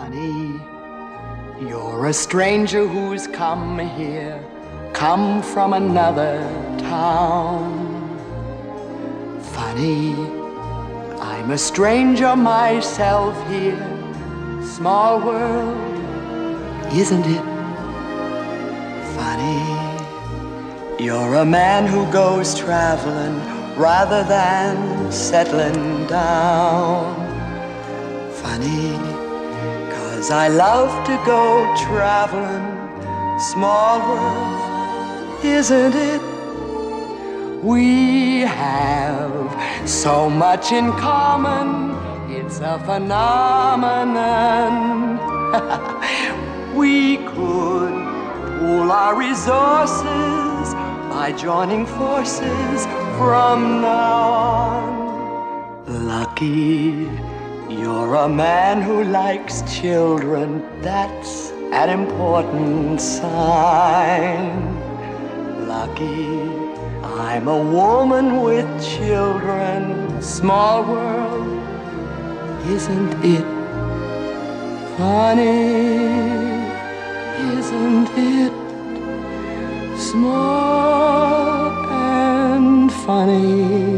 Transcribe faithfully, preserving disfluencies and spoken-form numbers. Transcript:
Funny, you're a stranger who's come here, come from another town. Funny, I'm a stranger myself here. Small world, isn't it funny? You're a man who goes traveling rather than settling down. Funny, 'cause I love to go traveling. Small world, isn't it? We have so much in common, it's a phenomenon. We could pool our resources by joining forces from now on. Lucky, you're a man who likes children, that's an important sign. Lucky, I'm a woman with children. Small world, isn't it funny? Isn't it small and funny?